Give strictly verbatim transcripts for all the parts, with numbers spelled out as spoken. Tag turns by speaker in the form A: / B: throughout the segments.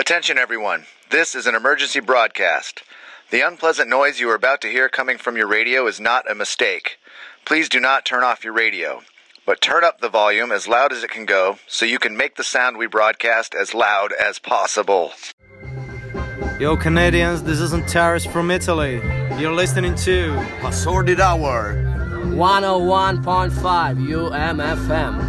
A: Attention everyone, this is an emergency broadcast. The unpleasant noise you are about to hear coming from your radio is not a mistake. Please do not turn off your radio, but turn up the volume as loud as it can go so you can make the sound we broadcast as loud as possible.
B: Yo Canadians, this is Antares from Italy. You're listening to
C: Assorted Hour
D: one oh one point five U M F M.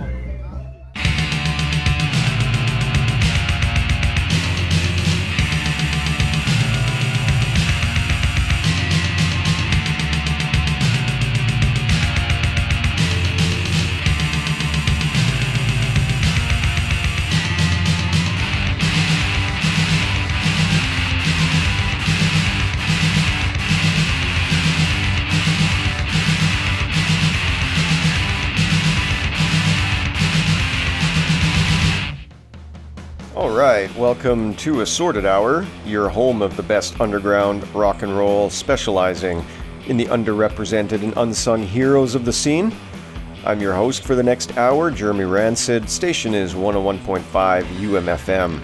E: Alright, welcome to Assorted Hour, your home of the best underground rock and roll, specializing in the underrepresented and unsung heroes of the scene. I'm your host for the next hour, Jeremy Rancid. Station is one oh one point five U M F M.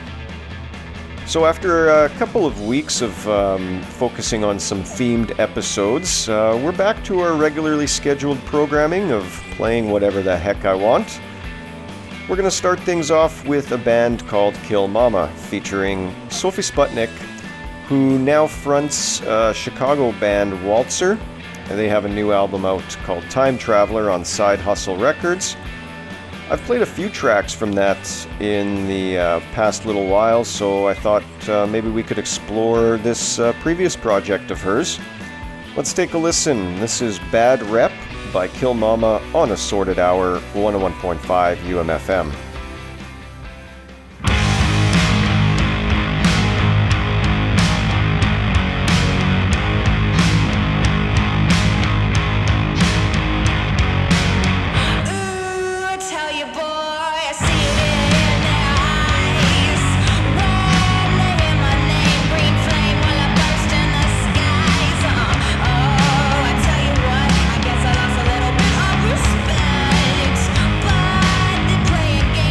E: So after a couple of weeks of um, focusing on some themed episodes, uh, we're back to our regularly scheduled programming of playing whatever the heck I want. We're going to start things off with a band called Kill Mama, featuring Sophie Sputnik, who now fronts a Chicago band Waltzer. They have a new album out called Time Traveler on Side Hustle Records. I've played a few tracks from that in the uh, past little while, so I thought uh, maybe we could explore this uh, previous project of hers. Let's take a listen. This is Bad Rep by Kill Mama on Assorted Hour, one oh one point five U M F M.
F: Playing games.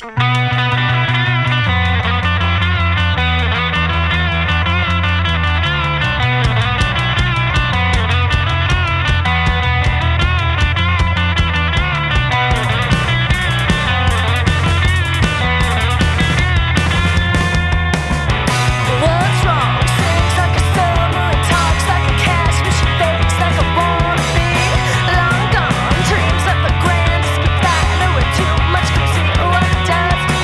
C: Long gone dreams of the grandest, but that with too much conceal what it does.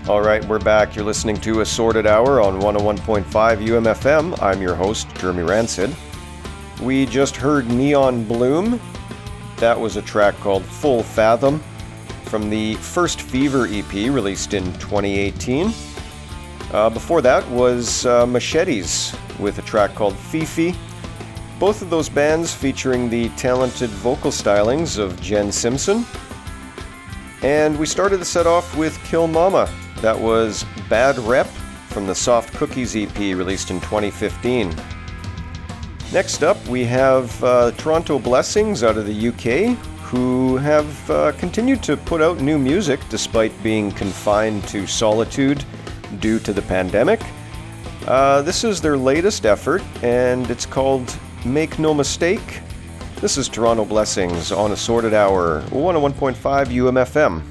E: All right, we're back. You're listening to Assorted Hour on one oh one point five U M F M. I'm your host, Jeremy Rancid. We just heard Neon Bloom. That was a track called Full Fathom from the First Fever E P released in twenty eighteen. Uh, before that was uh, Machetes with a track called Fifi. Both of those bands featuring the talented vocal stylings of Jen Simpson. And we started the set off with Kill Mama. That was Bad Rep from the Soft Cookies E P released in twenty fifteen. Next up, we have uh, Toronto Blessings out of the U K, who have uh, continued to put out new music despite being confined to solitude due to the pandemic. Uh, this is their latest effort, and it's called Make No Mistake. This is Toronto Blessings on Assorted Hour, one oh one point five U M F M.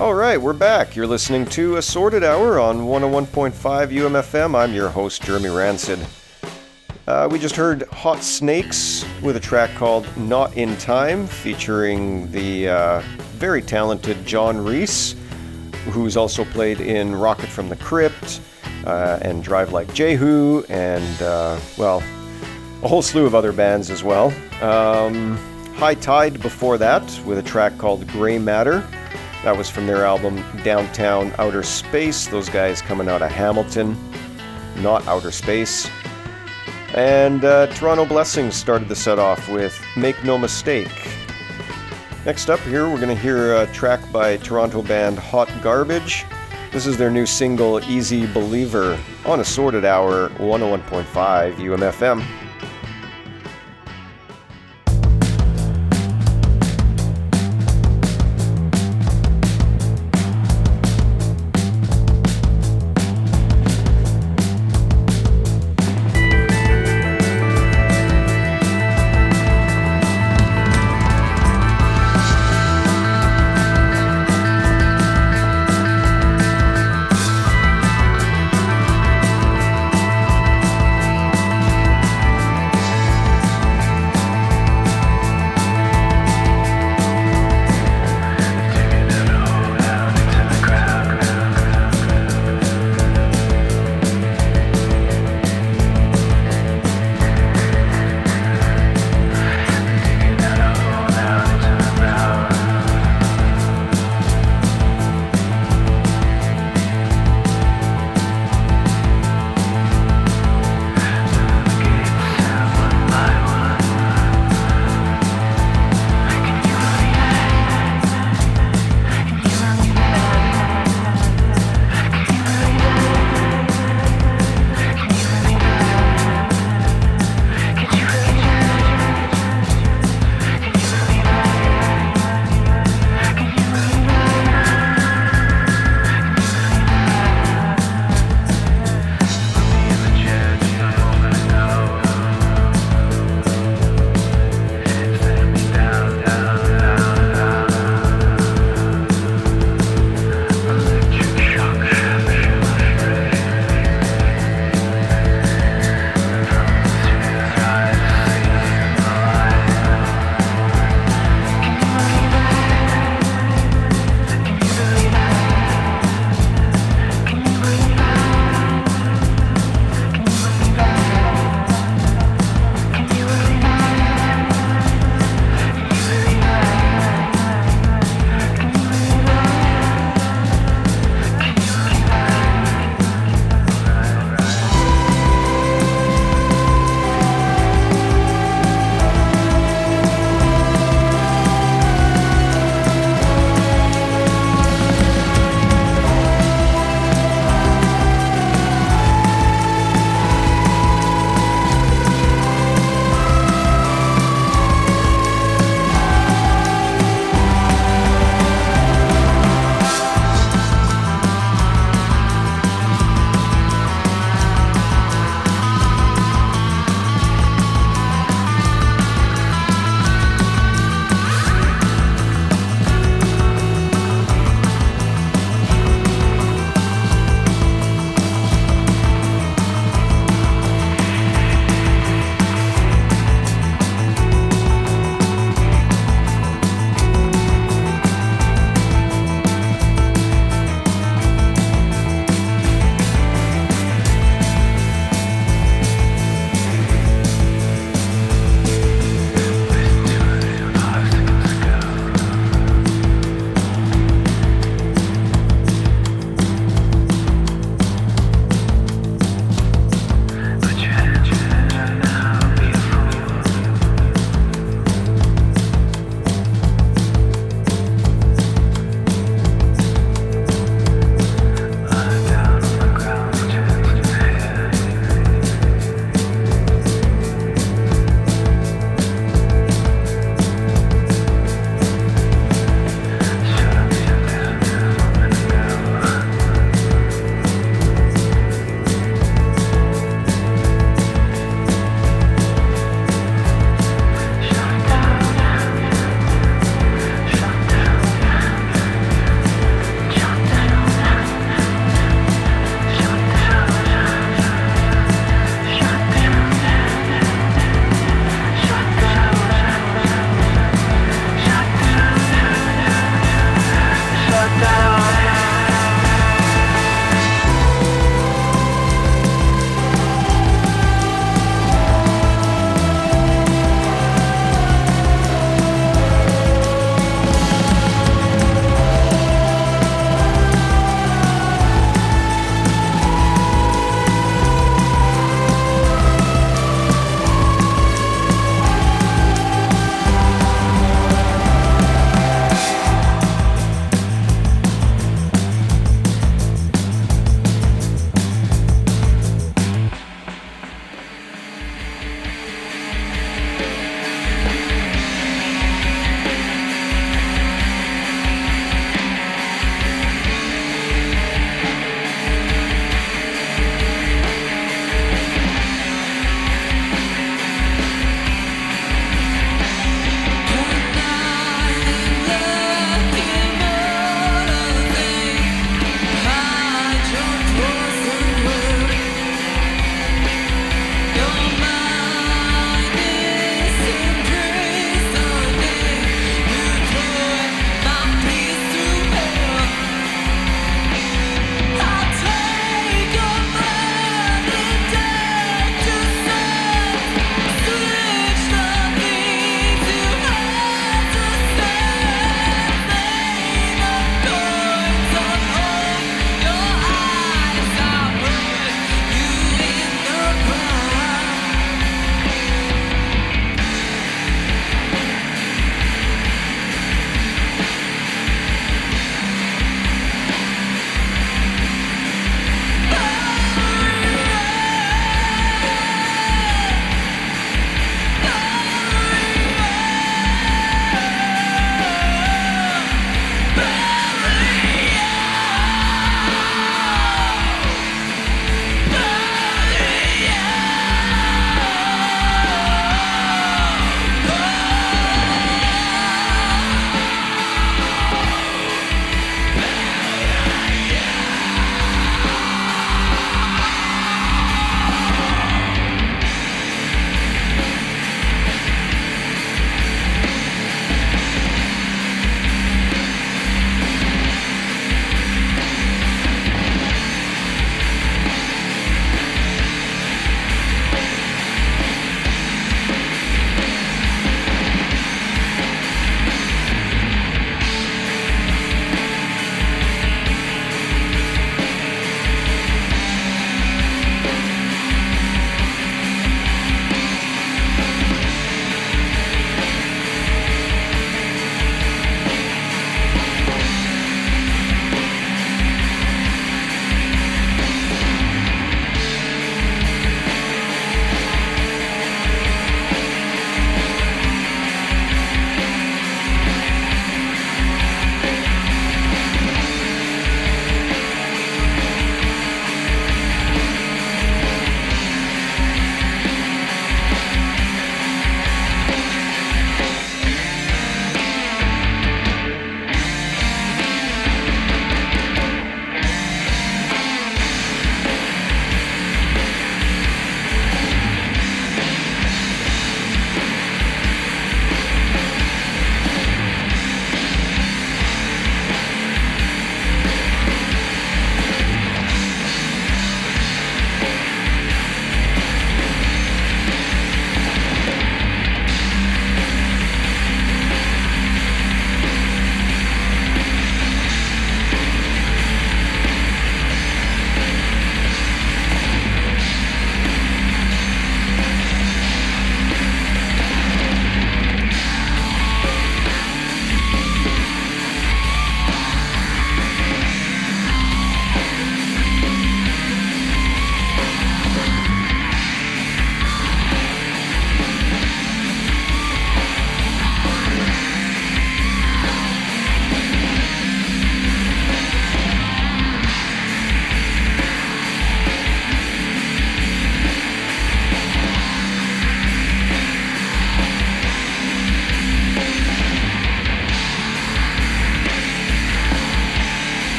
E: All right, we're back. You're listening to Assorted Hour on one oh one point five U M F M. I'm your host, Jeremy Rancid. Uh, we just heard Hot Snakes with a track called Not in Time, featuring the uh, very talented John Reese, who's also played in Rocket from the Crypt uh, and Drive Like Jehu, and, uh, well, a whole slew of other bands as well. Um, High Tide before that with a track called Grey Matter. That was from their album Downtown Outer Space. Those guys coming out of Hamilton, not outer space. And uh, Toronto Blessings started the set off with Make No Mistake. Next up here, we're going to hear a track by Toronto band Hot Garbage. This is their new single, Easy Believer, on Assorted Hour, one oh one point five U M F M.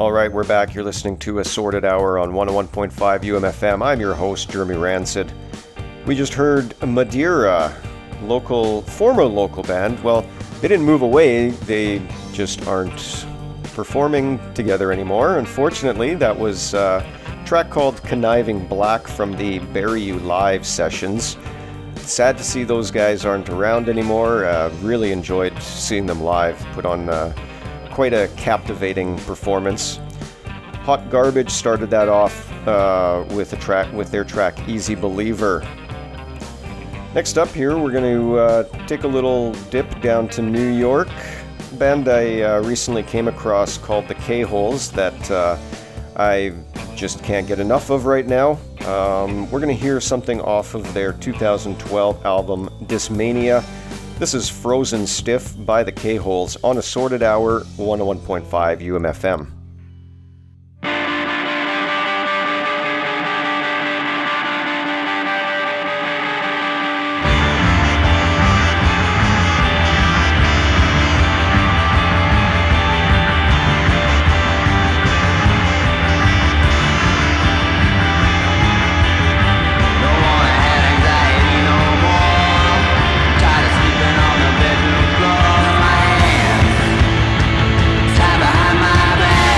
E: All right, we're back. You're listening to Assorted Hour on one oh one point five U M F M. I'm your host, Jeremy Rancid. We just heard Madeira, local, former local band. Well, they didn't move away. They just aren't performing together anymore. Unfortunately, that was a track called Conniving Black from the Bury You Live sessions. Sad to see those guys aren't around anymore. Uh, really enjoyed seeing them live. Put on uh, quite a captivating performance. Hot Garbage started that off uh, with a track with their track Easy Believer. Next up here, we're going to uh, take a little dip down to New York. A band I uh, recently came across called the K-Holes that uh, I just can't get enough of right now. Um, we're going to hear something off of their two thousand twelve album Dismania. This is Frozen Stiff by the K-Holes on Assorted Hour, one oh one point five U M F M.
C: Behind my back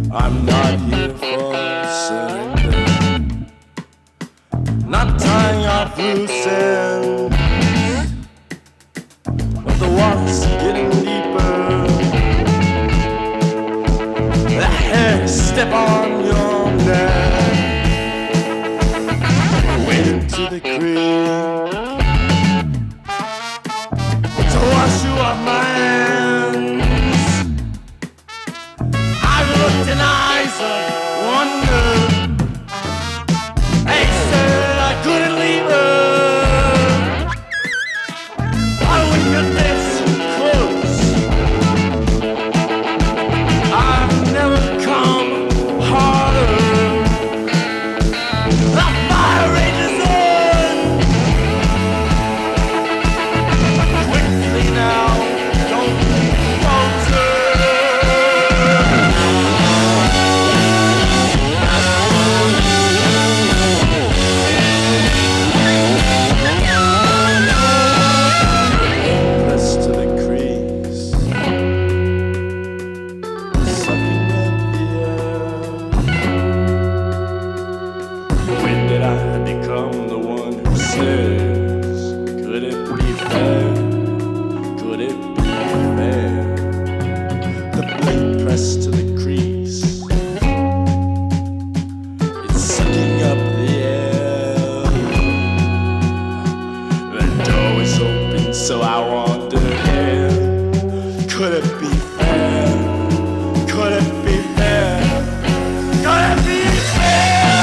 C: I'm not here for surrender. Not tying off loose ends, but the water's getting deeper. Hey, step on your neck. Wade into the creek to wash you off my hands. I've looked in eyes of wonder. They said I couldn't leave her. I wouldn't get this close. I've never come harder. The fire rages on. Quickly now, don't falter. Press to the crease, sucking at the air. When did I become the one who says, could it be fair? Could it be fair? The blade pressed to the crease, it's sucking up the air. The door is open, so I wander in. Could it be fair? Could it be fair? Could it be fair?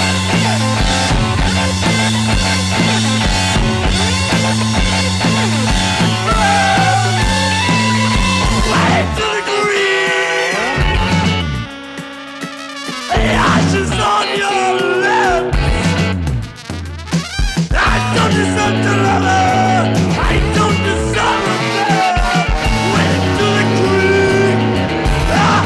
C: Blade to the green, the ashes on your lips. I don't deserve to love her. I don't deserve her. Wait to the green. Ah!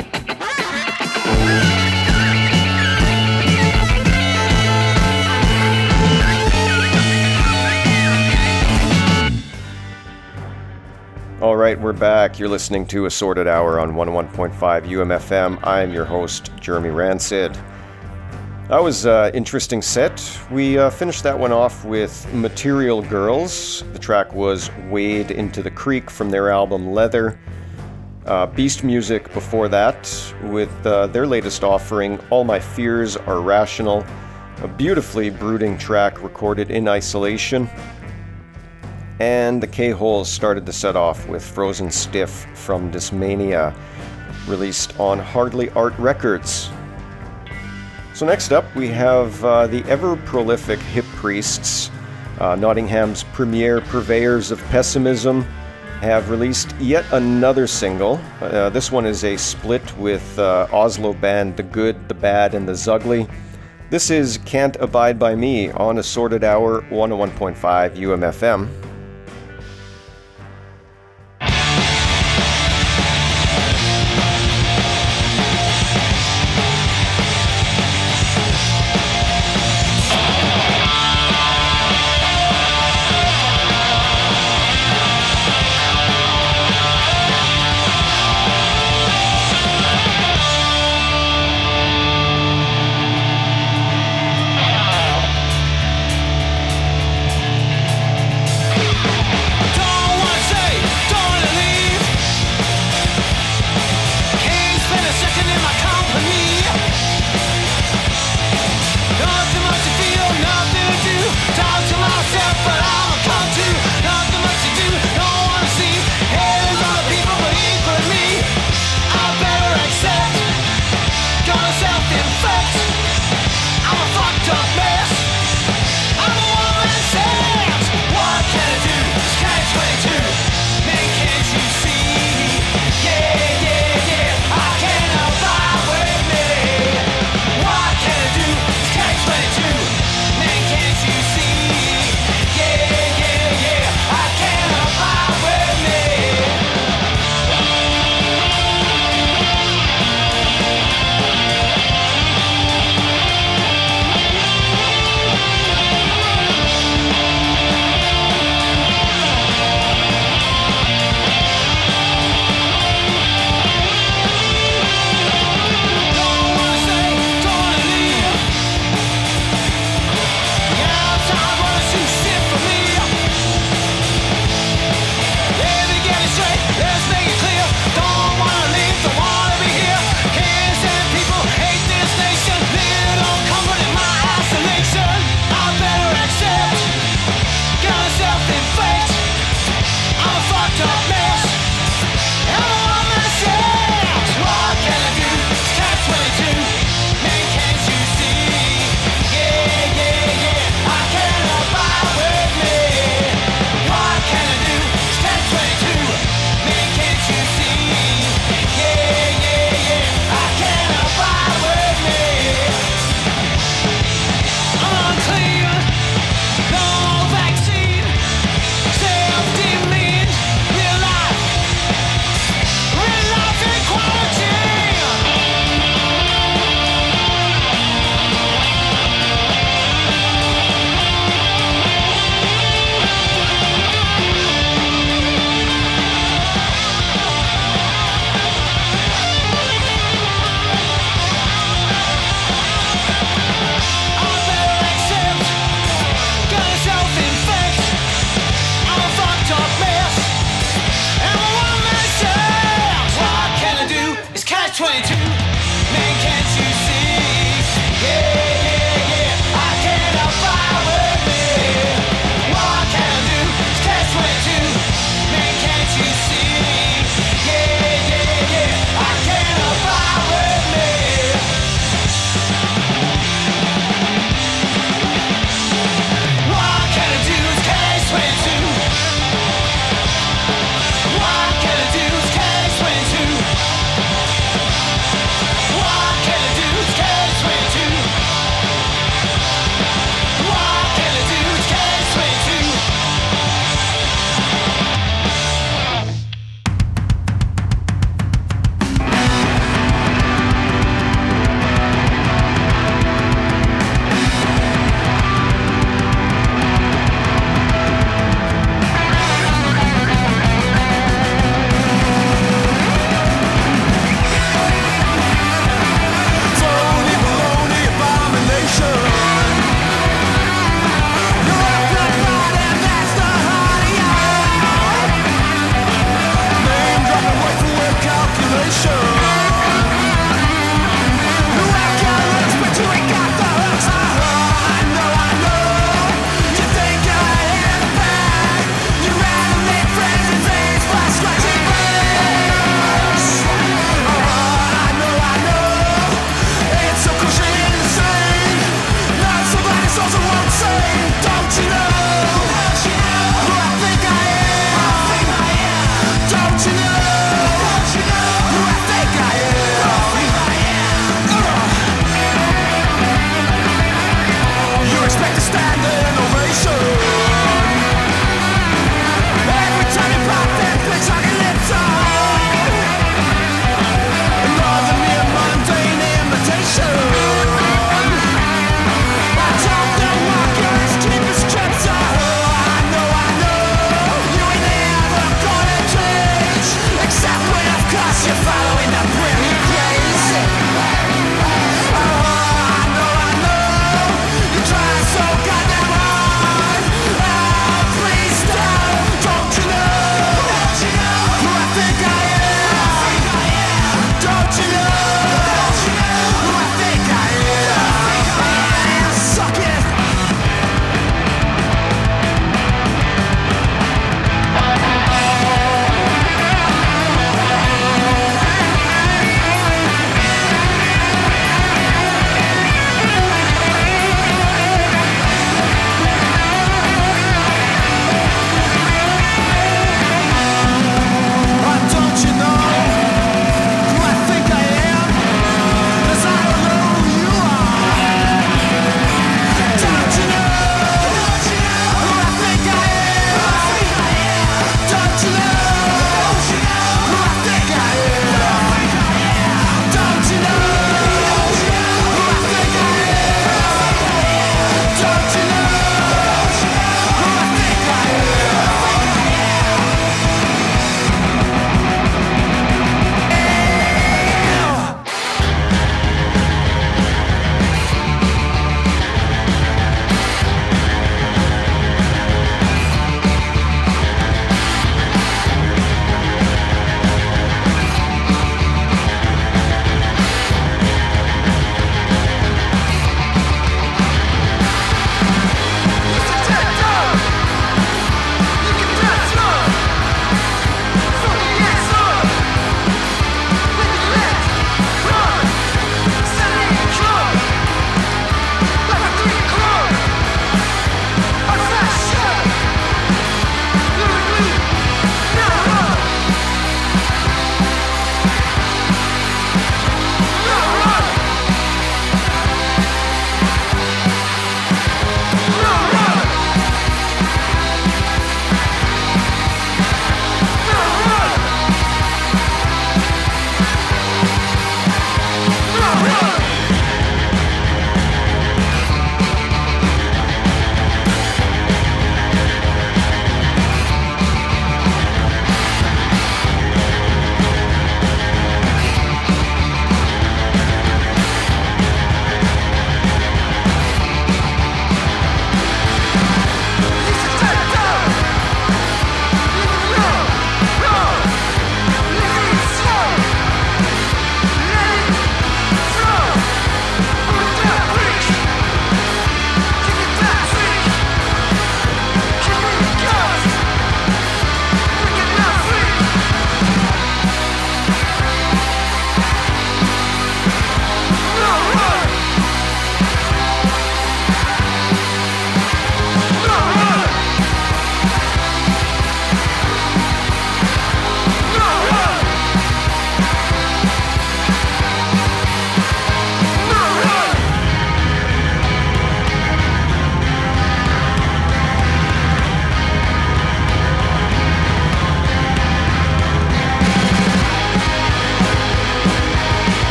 E: All right, we're back. You're listening to Assorted Hour on one oh one point five U M F M. I'm your host, Jeremy Rancid. That was an interesting set. We uh, finished that one off with Material Girls. The track was Wade into the Creek from their album Leather. Uh, Beast Music before that with uh, their latest offering, All My Fears Are Rational. A beautifully brooding track recorded in isolation. And the K-Holes started the set off with Frozen Stiff from Dismania, released on Hardly Art Records. So next up we have uh, the ever-prolific Hip Priests, uh, Nottingham's premier purveyors of pessimism, have released yet another single. Uh, this one is a split with uh, Oslo band The Good, The Bad, and The Zugly. This is Can't Abide By Me on Assorted Hour, one oh one point five U M F M.
C: Ah!
F: What can I do? It's catch twenty-two.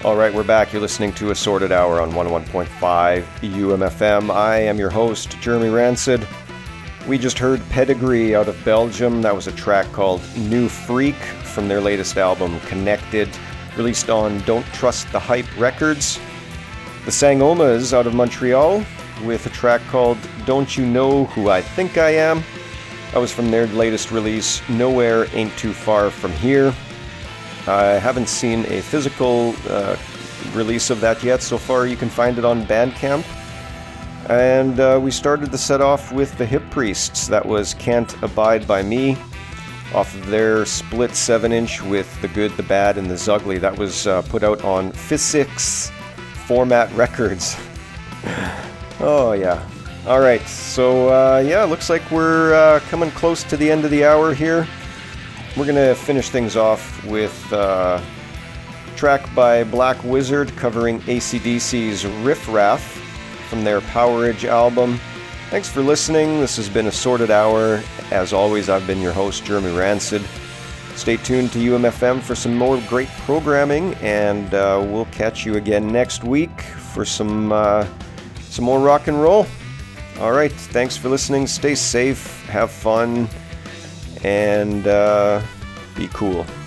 E: All right, we're back. You're listening to Assorted Hour on one oh one point five U M F M. I am your host, Jeremy Rancid. We just heard Pedigree out of Belgium. That was a track called New Freak from their latest album, Connected, released on Don't Trust the Hype Records. The Sangomas out of Montreal with a track called Don't You Know Who I Think I Am. That was from their latest release, Nowhere Ain't Too Far From Here. I haven't seen a physical uh, release of that yet. So far, you can find it on Bandcamp. And uh, we started the set off with the Hip Priests. That was Can't Abide By Me, off of their split seven inch with The Good, The Bad, and The Zugly. That was uh, put out on Physics Format Records. Oh, yeah. All right. So, uh, yeah, looks like we're uh, coming close to the end of the hour here. We're going to finish things off with uh, a track by Black Wizard covering A C D C's Riff Raff from their Powerage album. Thanks for listening. This has been Assorted Hour. As always, I've been your host, Jeremy Rancid. Stay tuned to U M F M for some more great programming, and uh, we'll catch you again next week for some, uh, some more rock and roll. All right, thanks for listening. Stay safe, have fun, and uh, be cool.